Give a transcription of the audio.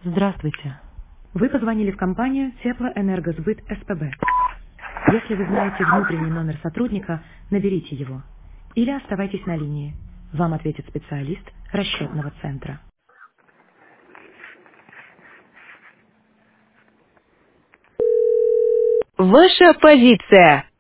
Здравствуйте. Вы позвонили в компанию Теплоэнергосбыт СПБ. Если вы знаете внутренний номер сотрудника, наберите его. Или оставайтесь на линии. Вам ответит специалист расчетного центра. Ваша позиция.